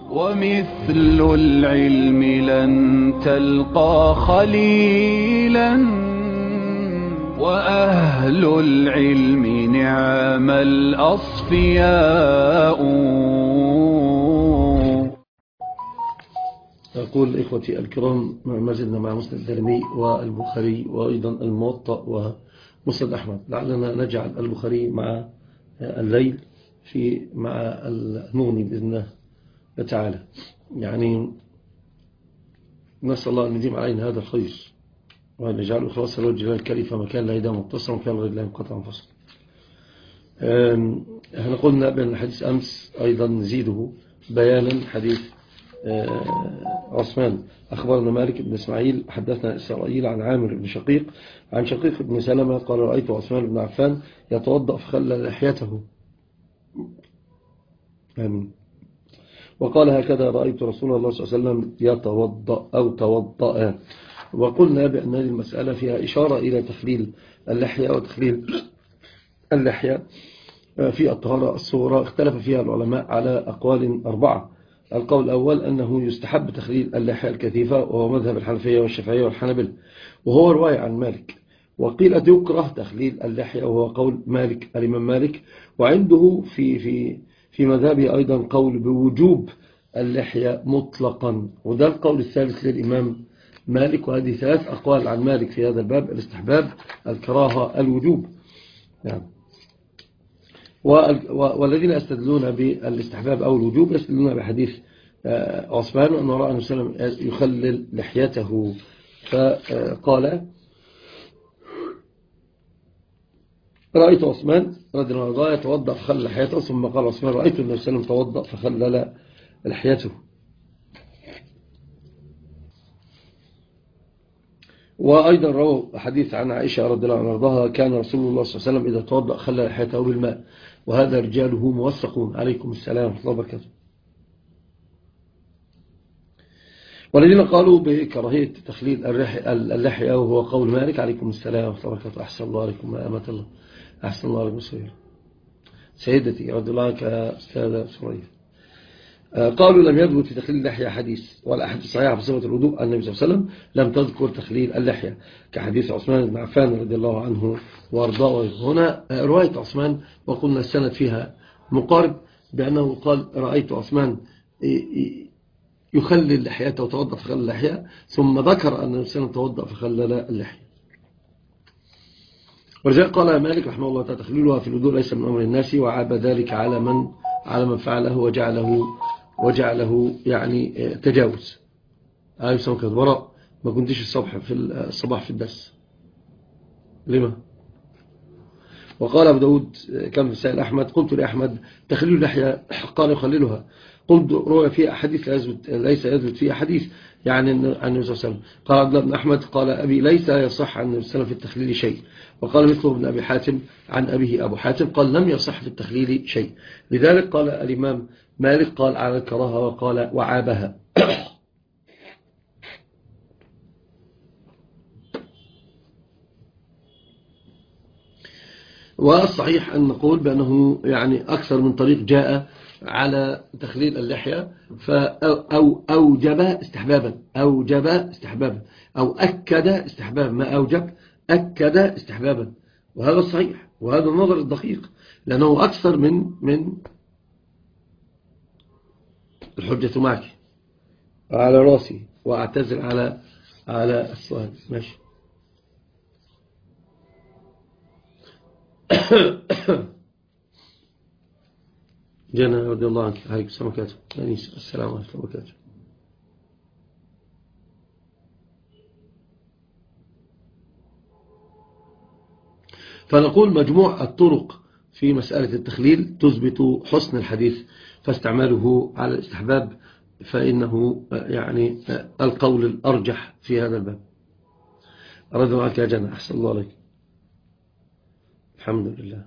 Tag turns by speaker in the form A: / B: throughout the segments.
A: ومثل العلم لن تلقى خليلا وأهل العلم نعم الأصفياء.
B: أقول إخوتي الكرام، ما زلنا مع مسند الدارمي والبخاري وأيضا الموطأ ومسند أحمد. لعلنا نجعل البخاري مع الليل مع المغني بإذن الله تعالى. يعني نسأل الله أن يديم علينا هذا الخير وأن يجعله خلاص الوجه جلال الكريم، فمكان لا يدام متصل ومكان غير لا ينقطع منفصل. احنا قلنا بأن حديث أمس أيضا نزيده بيانا حديث عثمان. أخبرنا مالك بن إسماعيل حدثنا إسرائيل عن عامر بن شقيق عن شقيق بن سلمة قال رأيت عثمان بن عفان يتوضأ فخلى لحيته. آمين. وقال هكذا رأيت رسول الله صلى الله عليه وسلم يتوضأ أو توضأ. وقلنا بأن هذه المسألة فيها إشارة إلى تخليل اللحية وتخليل اللحية في الطهارة الصغرى. اختلف فيها العلماء على أقوال 4. القول الأول أنه يستحب تخليل اللحية الكثيفة، وهو مذهب الحنفية والشافعية والحنابلة، وهو رواية عن مالك. وقيل يكره تخليل اللحية، وهو قول مالك الإمام مالك. وعنده في مذهبه أيضا قول بوجوب اللحية مطلقا، وده القول الثالث للإمام مالك. وهذه 3 أقوال عن مالك في هذا الباب: الاستحباب، الكراهة، الوجوب. يعني والذين يستدلون بالاستحباب أو الوجوب يستدلون بحديث عثمان أنه رأى النبي صلى الله عليه وسلم يخلل لحيته، فقال رأيت عثمان رضي الله عنه يتوضأ فخلل لحيته، ثم قال عثمان رأيت النبي صلى الله عليه وسلم توضأ فخلل لحيته. وأيضا روى حديث عن عائشة رضي الله عنها كان رسول الله صلى الله عليه وسلم إذا توضأ خلل لحيته بالماء، وهذا رجاله موثقون. عليكم السلام ورحمة الله وبركاته. والذين قالوا بكراهية تخليل اللحية وهو قول مالك. عليكم السلام ورحمة الله وبركاته. أحسن الله عليكم يا أمة الله. أحسن الله عليكم سيدتي رضي الله عنك أستاذة سرية. قالوا لم يثبت في تخليل اللحية حديث ولا أحد صحيح في صفة الوضوء. النبي صلى الله عليه وسلم لم تذكر تخليل اللحية كحديث عثمان بن عفان رضي الله عنه وارضاه. هنا رواية عثمان وقلنا السند فيها مقارب، بأنه قال رأيت عثمان يخلل لحيته وتوضأ فخلل اللحية، ثم ذكر أن النبي توضأ فخلل اللحية. ولذلك قال مالك رحمه الله تعالى تخليلها في الوضوء ليس من أمر الناس، وعاب ذلك على من فعله وجعله يعني تجاوز. عارف سمك الوراء ما كنتش الصباح في الدرس لما. وقال أبو داود كان في سائل أحمد قلت لأحمد تخليل اللحية قال يخللها. قلت روى فيها حديث ليس يثبت فيها حديث يعني عن النبي صلى الله عليه وسلم. قال عبد الله بن أحمد قال أبي ليس يصح عن النبي صلى الله عليه وسلم في التخليل شيء. وقال مثله ابن أبي حاتم عن أبيه أبو حاتم قال لم يصح في التخليل شيء. لذلك قال الإمام مالك قال على الكراهة وقال وعابها. والصحيح أن نقول بأنه يعني أكثر من طريق جاء على تخليل اللحية، فأوجب استحبابا أو أكد استحبابا. ما أوجب أكد استحبابا، وهذا الصحيح وهذا النظر الدقيق، لأنه أكثر من الحجة معك على راسي وأعتذر على السؤال. ماشي. جانا رضي الله عنك. عليكم السلام وبركاته. السلام عليكم وبركاته. فنقول مجموع الطرق في مسألة التخليل تثبت حسن الحديث، فاستعماله على الاستحباب فإنه يعني القول الأرجح في هذا الباب. رضي الله عنك يا جنة. أحسن الله عليك. الحمد لله.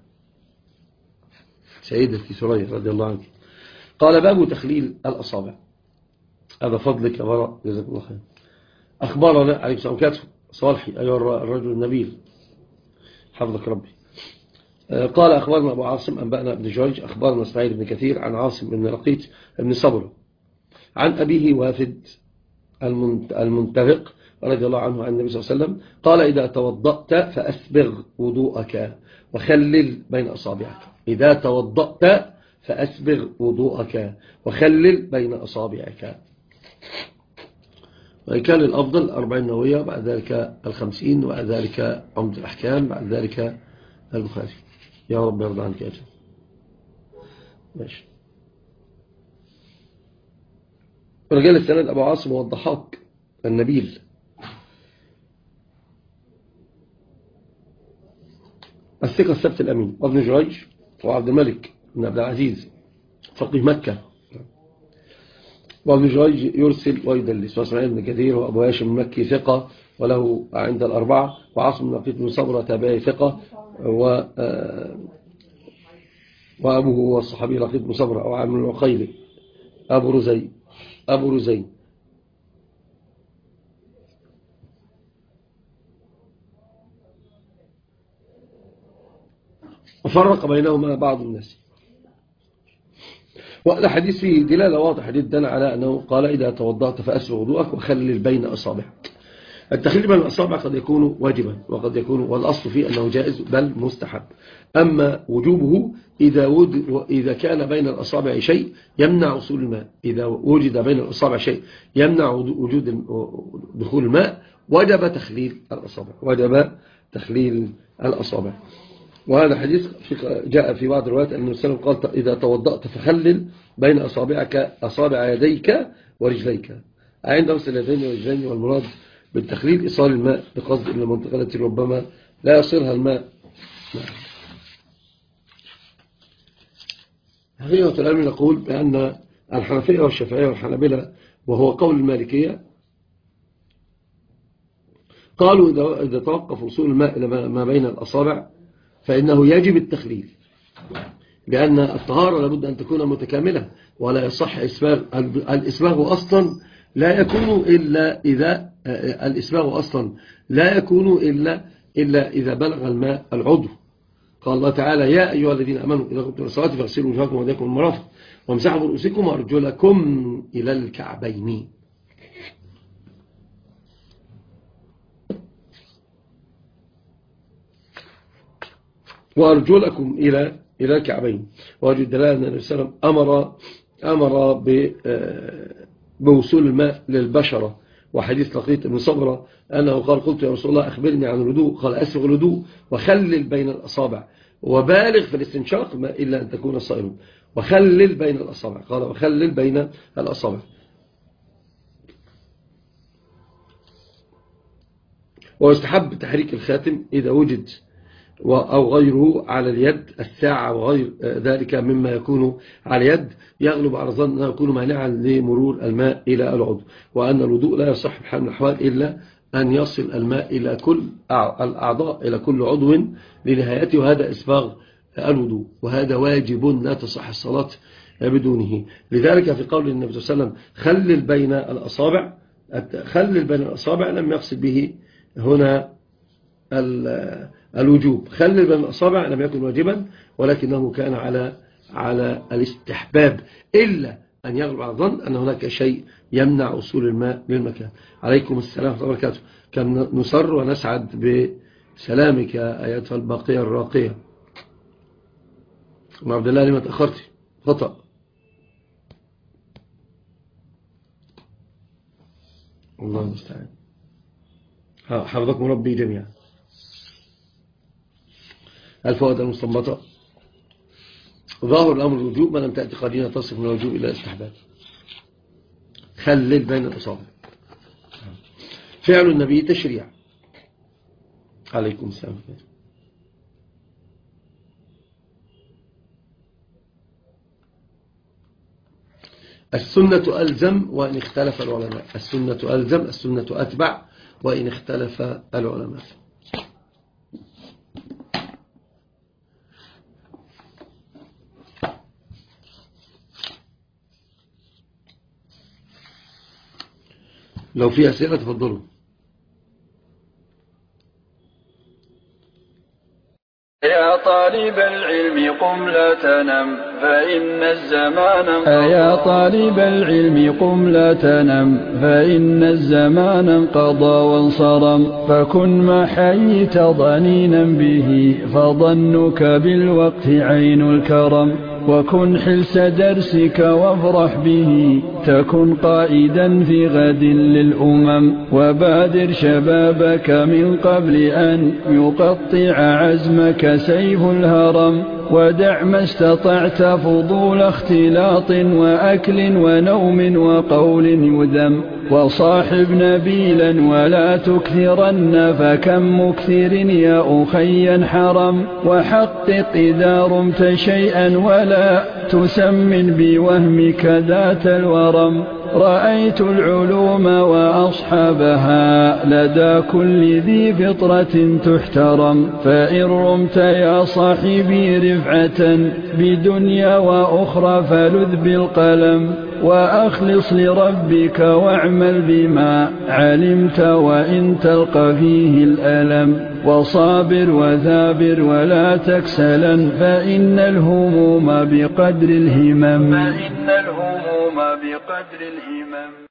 B: سيدتي سرية رضي الله عنك. قال باب تخليل الأصابع. هذا فضلك يا براء جزاك الله خير. أخبارنا عليكم السلام وبركاته صالحي أيها الرجل النبيل حفظك ربي. قال أخبرنا أبو عاصم أنبأنا ابن جريج أخبرنا إسماعيل بن كثير عن عاصم بن لقيط بن صبرة عن أبيه وافد المنتفق رضي الله عنه عن النبي صلى الله عليه وسلم قال: إذا توضأت فأسبغ وضوءك وخلل بين أصابعك. إذا توضأت فأسبغ وضوءك وخلل بين أصابعك. وكان الأفضل 40 نووية، بعد ذلك 50، وبعد ذلك عمدة الأحكام، بعد ذلك البخاري. يا رب يرضى عنك يا أجل. ماشي. رجال السند أبو عاصم والضحاك النبيل. الثقة السبت الأمين وابن جريج وعبد الملك بن عبد العزيز فقيه مكة. وابن جريج يرسل ويدلس. واسماعيل بن كثير وأبو هاشم المكي ثقة وله عند الأربعة. وعاصم بن لقيط بن صبرة تابعي ثقة وأبوه هو الصحابي لقيط بن صبرة أو عامر العقيلي أبو رزي. وفرق بينهما بعض الناس. وهذا حديث فيه دلالة واضحة جدا على أنه قال: إذا توضأت فأسبغ وضوءك وخلل بين أصابعك. التخليل بين الأصابع قد يكون واجبا وقد يكون، والأصل فيه أنه جائز بل مستحب. أما وجوبه إذا كان بين الأصابع شيء يمنع وصول الماء، إذا وجد بين الأصابع شيء يمنع وجود دخول الماء وجب تخليل الأصابع. وهذا حديث جاء في بعض الروايات أن النبي صلى الله عليه وسلم قال: إذا توضأت فخلل بين أصابع يديك ورجليك. عند غسل اليدين والرجلين، والمراد بالتخليل إيصال الماء بقصد إلى المنطقة التي ربما لا يصلها الماء. حقيقة العلم نقول بأن الحنفية والشافعية والحنابلة وهو قول المالكية قالوا إذا توقف وصول الماء إلى ما بين الأصابع فإنه يجب التخليل، لأن الطهارة لابد أن تكون متكاملة ولا يصح إسباغ. الإسباغ أصلا لا يكون إلا إذا بلغ الماء العضو. قال الله تعالى: يا أيها الذين آمنوا إذا قمتم إلى الصلاة فاغسلوا وجوهكم وأيديكم المرافق وامسحوا برؤوسكم وأرجلكم إلى الكعبين. وأرجلكم إلى الكعبين. وهذه الدلالة أن النبي صلى الله عليه وسلم أمر بوصول الماء للبشرة. وحديث لقيط بن صبرة أنه قال: قلت يا رسول الله أخبرني عن الوضوء. قال: أسبغ الوضوء وخلل بين الأصابع وبالغ في الاستنشاق ما إلا أن تكون صائما. وخلل بين الأصابع. قال: وخلل بين الأصابع. ويستحب تحريك الخاتم إذا وجد أو غيره على اليد، الساعة وغير ذلك مما يكون على اليد يغلب على الظن أنه يكون مانعا لمرور الماء إلى العضو، وأن الوضوء لا يصح بحال من الأحوال إلا أن يصل الماء إلى كل الأعضاء، إلى كل عضو لنهايته، وهذا إسباغ الوضوء، وهذا واجب لا تصح الصلاة بدونه. لذلك في قول النبي صلى الله عليه وسلم: خلل بين الأصابع، لم يقصد به هنا الوجوب. خلل بين الأصابع لم يكن واجبا، ولكنه كان على الاستحباب، إلا أن يغلب على الظن أن هناك شيء يمنع وصول الماء للمكان. عليكم السلام ورحمة الله وبركاته. كم نسر ونسعد بسلامك أيتها الباقية الراقية. أم عبد الله، لما تأخرتي؟ خطأ. الله المستعان. حفظكم ربي جميعا. الفوائد المستنبطة: ظاهر الأمر الوجوب ما لم تأتي قرينة تصف من الوجوب إلى الاستحباب. خلل بين الأصابع. فعل النبي تشريع. عليكم السلام. السنة ألزم وإن اختلف العلماء. السنة ألزم، السنة أتبع وإن اختلف العلماء. لو في أسئلة تفضلوا.
A: يا طالب العلم قم قم لا تنم فإن الزمان يا طالب العلم قم لا تنم فإن الزمان انقضى وانصرم فكن ما حييت ضنينا به فظنك بالوقت عين الكرم وكن حلس درسك وافرح به تكن قائدا في غد للأمم وبادر شبابك من قبل أن يقطع عزمك سيف الهرم ودع ما استطعت فضول اختلاط وأكل ونوم وقول يذم وصاحب نبيلا ولا تكثرن فكم مكثر يا أخي حرم وحقق إذا رمت شيئا ولا تسمن بوهمك ذات الورم رأيت العلوم وأصحابها لدى كل ذي فطرة تحترم فإن رمت يا صاحبي رفعة بدنيا وأخرى فلذ بالقلم وأخلص لربك واعمل بما علمت وإن تلقى فيه الألم وصابر وثابر ولا تكسلا فإن الهموم بقدر الهمم